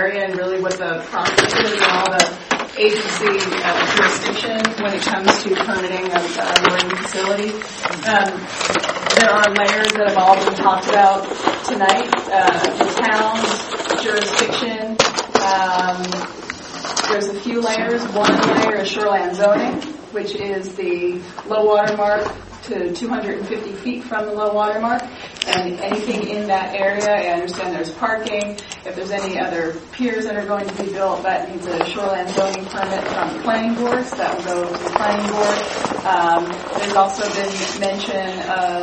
area and really what the process is and all the agency jurisdiction when it comes to permitting of a marine facility. There are layers that have all been talked about tonight. The town's jurisdiction. There's a few layers. One layer is shoreline zoning, which is the low water mark to 250 feet from the low water mark. And anything in that area, I understand there's parking. If there's any other piers that are going to be built, that needs a shoreline zoning permit from the planning board, so that will go to the planning board. There's also been mention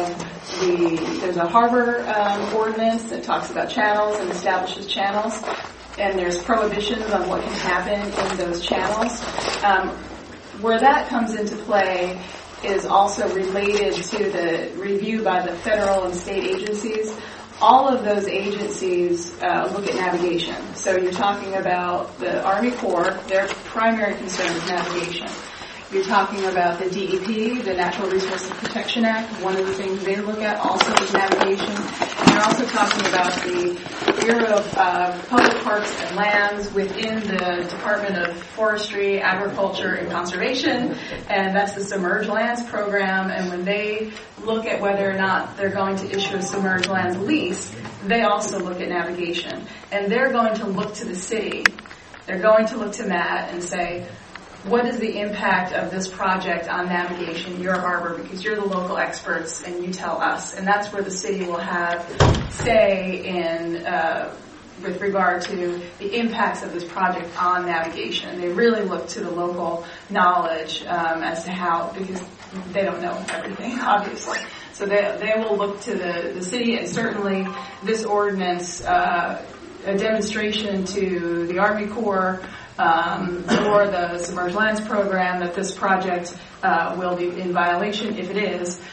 of there's a harbor ordinance that talks about channels and establishes channels. And there's prohibitions on what can happen in those channels. Where that comes into play is also related to the review by the federal and state agencies. All of those agencies look at navigation. So you're talking about the Army Corps, their primary concern is navigation. You're talking about the DEP, the Natural Resources Protection Act. One of the things they look at also is navigation. And you're also talking about the Bureau of Public Parks and Lands within the Department of Forestry, Agriculture, and Conservation, and that's the Submerged Lands Program. And when they look at whether or not they're going to issue a submerged lands lease, they also look at navigation. And they're going to look to the city. They're going to look to Matt and say, what is the impact of this project on navigation, your harbor, because you're the local experts and you tell us. And that's where the city will have say in with regard to the impacts of this project on navigation. They really look to the local knowledge as to how, because they don't know everything, obviously. So they will look to the city, and certainly this ordinance, a demonstration to the Army Corps, or the Submerged Lands Program that this project will be in violation, if it is,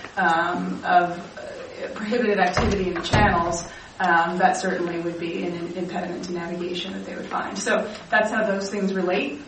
of prohibited activity in the channels. That certainly would be an impediment to navigation that they would find. So that's how those things relate.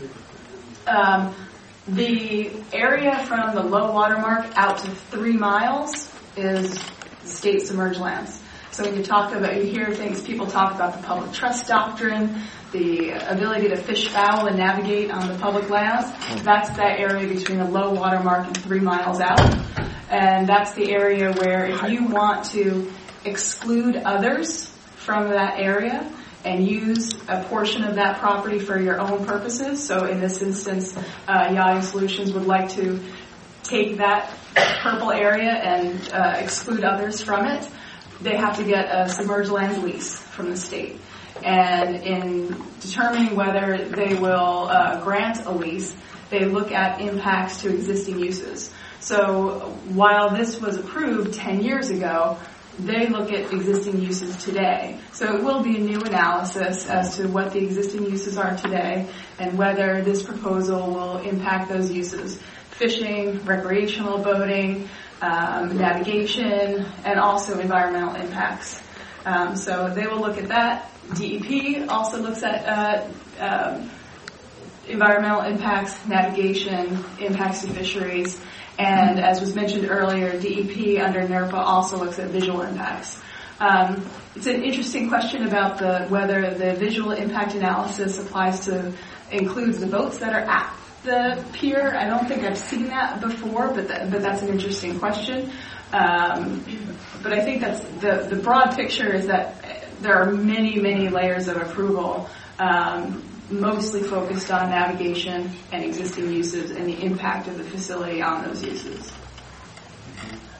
The area from the low water mark out to 3 miles is state submerged lands. So when you hear things, people talk about the public trust doctrine, the ability to fish fowl and navigate on the public lands. That's that area between the low water mark and 3 miles out. And that's the area where if you want to exclude others from that area and use a portion of that property for your own purposes, so in this instance, Yachting Solutions would like to take that purple area and exclude others from it, they have to get a submerged lands lease from the state. And in determining whether they will grant a lease, they look at impacts to existing uses. So while this was approved 10 years ago, they look at existing uses today. So it will be a new analysis as to what the existing uses are today and whether this proposal will impact those uses. Fishing, recreational boating, navigation, and also environmental impacts. So they will look at that. DEP also looks at environmental impacts, navigation, impacts to fisheries, and as was mentioned earlier, DEP under NERPA also looks at visual impacts. It's an interesting question about whether the visual impact analysis includes the boats that are at the pier. I don't think I've seen that before, but that's an interesting question. But I think that's the broad picture is that there are many, many layers of approval, mostly focused on navigation and existing uses and the impact of the facility on those uses.